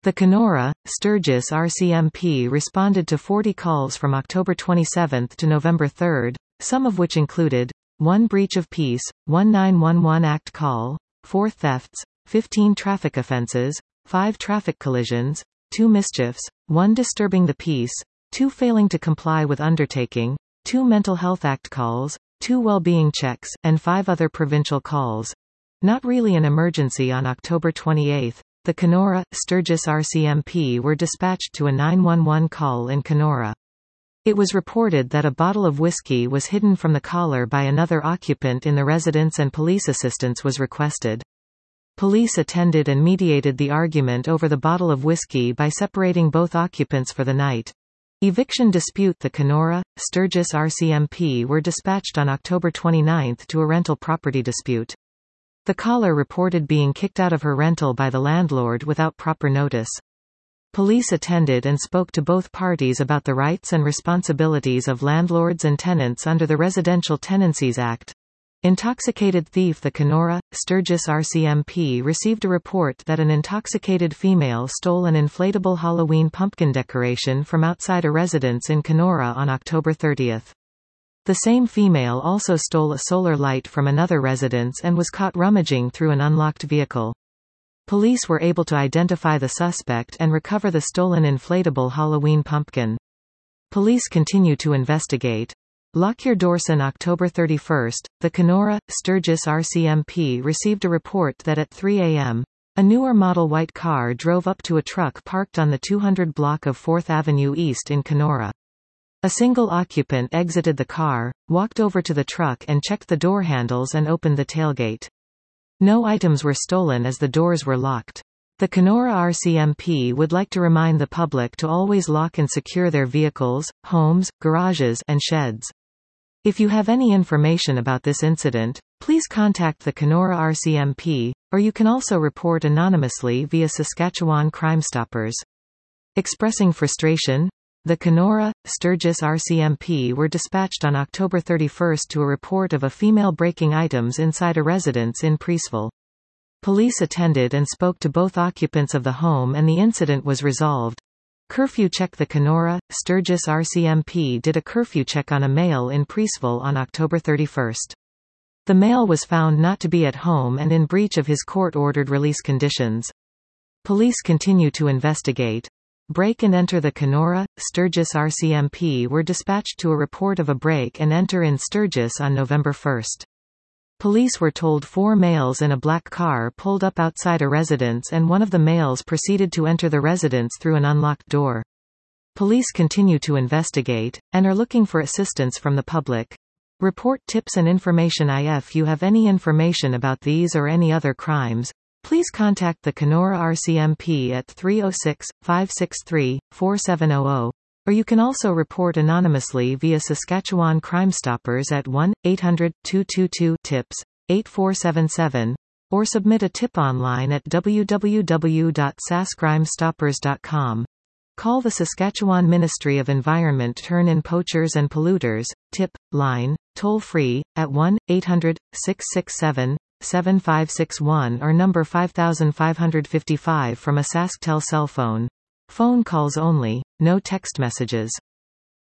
The Kenora, Sturgis RCMP responded to 40 calls from October 27 to November 3, some of which included 1 breach of peace, 1 911 Act call, 4 thefts, 15 traffic offenses, 5 traffic collisions, 2 mischiefs, 1 disturbing the peace, 2 failing to comply with undertaking, 2 Mental Health Act calls, 2 well-being checks, and 5 other provincial calls. Not really an emergency. On October 28, the Kenora, Sturgis RCMP were dispatched to a 911 call in Kenora. It was reported that a bottle of whiskey was hidden from the caller by another occupant in the residence and police assistance was requested. Police attended and mediated the argument over the bottle of whiskey by separating both occupants for the night. Eviction dispute. The Kenora, Sturgis RCMP were dispatched on October 29 to a rental property dispute. The caller reported being kicked out of her rental by the landlord without proper notice. Police attended and spoke to both parties about the rights and responsibilities of landlords and tenants under the Residential Tenancies Act. Intoxicated thief. The Kenora, Sturgis RCMP received a report that an intoxicated female stole an inflatable Halloween pumpkin decoration from outside a residence in Kenora on October 30. The same female also stole a solar light from another residence and was caught rummaging through an unlocked vehicle. Police were able to identify the suspect and recover the stolen inflatable Halloween pumpkin. Police continue to investigate. Lockyer Dawson. October 31, the Kenora, Sturgis RCMP received a report that at 3 a.m., a newer model white car drove up to a truck parked on the 200 block of 4th Avenue East in Kenora. A single occupant exited the car, walked over to the truck and checked the door handles and opened the tailgate. No items were stolen as the doors were locked. The Kenora RCMP would like to remind the public to always lock and secure their vehicles, homes, garages, and sheds. If you have any information about this incident, please contact the Kenora RCMP, or you can also report anonymously via Saskatchewan Crime Stoppers. Expressing frustration, the Kenora, Sturgis RCMP were dispatched on October 31 to a report of a female breaking items inside a residence in Preeceville. Police attended and spoke to both occupants of the home and the incident was resolved. Curfew check. The Kenora, Sturgis RCMP did a curfew check on a male in Preeceville on October 31. The male was found not to be at home and in breach of his court-ordered release conditions. Police continue to investigate. Break and enter. The Kenora, Sturgis RCMP were dispatched to a report of a break and enter in Sturgis on November 1. Police were told 4 males in a black car pulled up outside a residence and one of the males proceeded to enter the residence through an unlocked door. Police continue to investigate, and are looking for assistance from the public. Report tips and information. If you have any information about these or any other crimes, please contact the Kenora RCMP at 306-563-4700, or you can also report anonymously via Saskatchewan Crime Stoppers at 1-800-222-TIPS, 8477, or submit a tip online at www.saskcrimestoppers.com. Call the Saskatchewan Ministry of Environment Turn-in Poachers and Polluters, TIP, line, toll-free, at 1-800-667-7561 or number 5555 from a SaskTel cell phone. Phone calls only, no text messages.